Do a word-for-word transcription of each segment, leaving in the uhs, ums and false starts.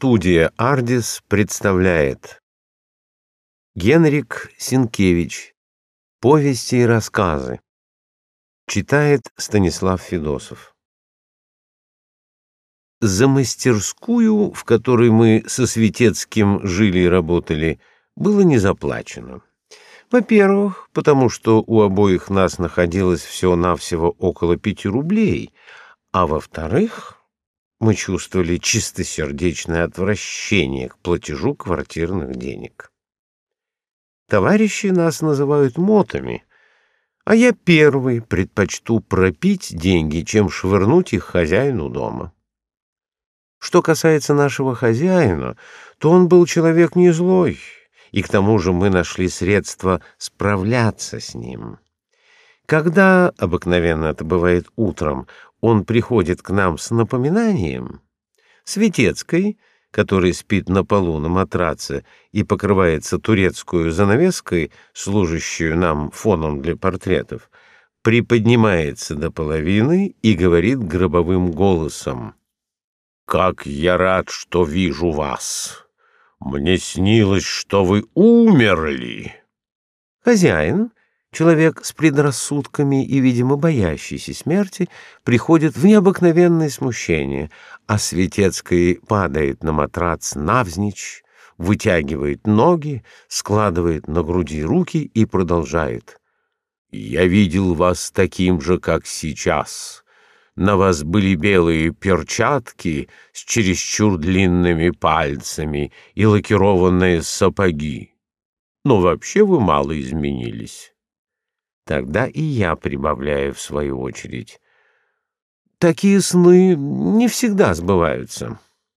Студия «Ардис» представляет Генрик Сенкевич. Повести и рассказы. Читает Станислав Федосов. За мастерскую, в которой мы со Светецким жили и работали, было не заплачено. Во-первых, потому что у обоих нас находилось всего-навсего около пяти рублей, а во-вторых, мы чувствовали чистосердечное отвращение к платежу квартирных денег. Товарищи нас называют мотами, а я первый предпочту пропить деньги, чем швырнуть их хозяину дома. Что касается нашего хозяина, то он был человек не злой, и к тому же мы нашли средства справляться с ним. Когда, обыкновенно это бывает утром, он приходит к нам с напоминанием, Светецкой, который спит на полу на матраце и покрывается турецкую занавеской, служащую нам фоном для портретов, приподнимается до половины и говорит гробовым голосом: «Как я рад, что вижу вас! Мне снилось, что вы умерли!» Хозяин, человек с предрассудками и, видимо, боящийся смерти, приходит в необыкновенное смущение, а Светецкий падает на матрац навзничь, вытягивает ноги, складывает на груди руки и продолжает: «Я видел вас таким же, как сейчас. На вас были белые перчатки с чересчур длинными пальцами и лакированные сапоги. Но вообще вы мало изменились». Тогда и я прибавляю в свою очередь: такие сны не всегда сбываются.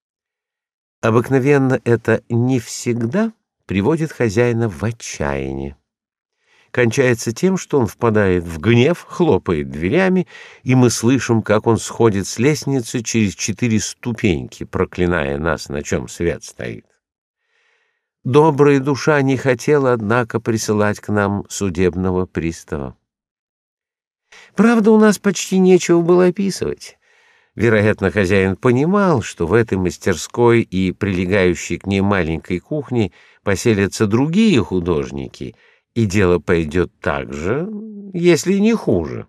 Обыкновенно это «не всегда» приводит хозяина в отчаяние. Кончается тем, что он впадает в гнев, хлопает дверями, и мы слышим, как он сходит с лестницы через четыре ступеньки, проклиная нас, на чем свет стоит. Добрая душа не хотела, однако, присылать к нам судебного пристава. Правда, у нас почти нечего было описывать. Вероятно, хозяин понимал, что в этой мастерской и прилегающей к ней маленькой кухне поселятся другие художники, и дело пойдет так же, если не хуже.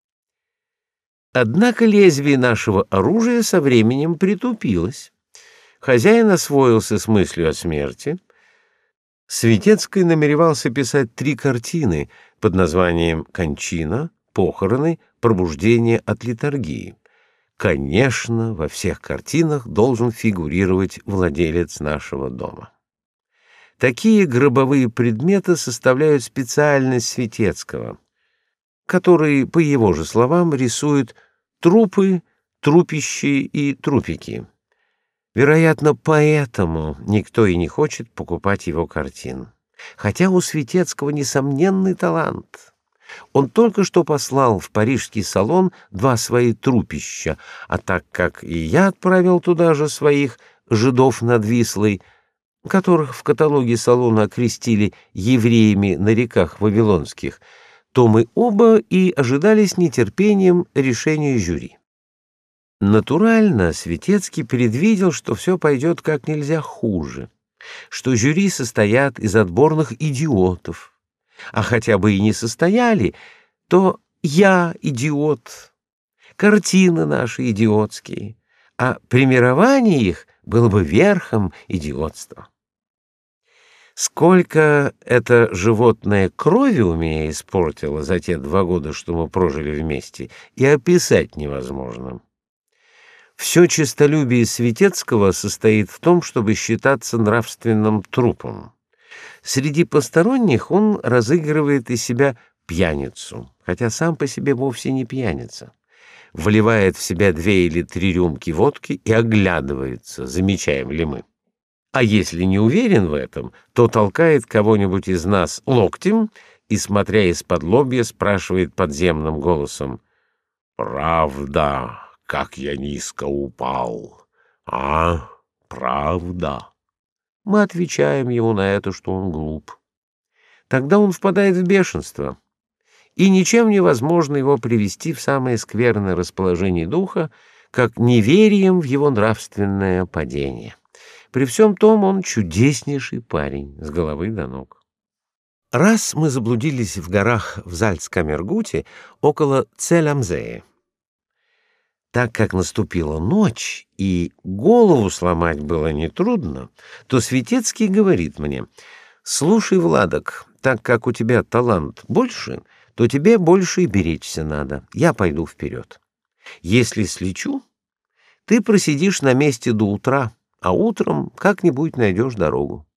Однако лезвие нашего оружия со временем притупилось. Хозяин освоился с мыслью о смерти. Светецкий намеревался писать три картины под названием «Кончина», «Похороны», «Пробуждение от литургии». Конечно, во всех картинах должен фигурировать владелец нашего дома. Такие гробовые предметы составляют специальность Светецкого, который, по его же словам, рисует трупы, трупищи и трупики. Вероятно, поэтому никто и не хочет покупать его картин. Хотя у Светецкого несомненный талант. Он только что послал в парижский салон два свои трупища, а так как и я отправил туда же своих жидов над Вислой, которых в каталоге салона окрестили евреями на реках вавилонских, то мы оба и ожидали с нетерпением решения жюри. Натурально, Светецкий предвидел, что все пойдет как нельзя хуже, что жюри состоят из отборных идиотов, а хотя бы и не состояли, то я идиот, картины наши идиотские, а премирование их было бы верхом идиотства. Сколько это животное крови у меня испортило за те два года, что мы прожили вместе, и описать невозможно. Все честолюбие Светецкого состоит в том, чтобы считаться нравственным трупом. Среди посторонних он разыгрывает из себя пьяницу, хотя сам по себе вовсе не пьяница. Вливает в себя две или три рюмки водки и оглядывается, замечаем ли мы. А если не уверен в этом, то толкает кого-нибудь из нас локтем и, смотря из-под лобья, спрашивает подземным голосом: «Правда, как я низко упал, а? Правда?» Мы отвечаем ему на это, что он глуп. Тогда он впадает в бешенство, и ничем невозможно его привести в самое скверное расположение духа, как неверием в его нравственное падение. При всем том он чудеснейший парень с головы до ног. Раз мы заблудились в горах в Зальцкамергуте около Цель-Амзея. Так как наступила ночь и голову сломать было нетрудно, то Светецкий говорит мне: «Слушай, Владок, так как у тебя талант больше, то тебе больше и беречься надо. Я пойду вперед. Если слечу, ты просидишь на месте до утра, а утром как-нибудь найдешь дорогу».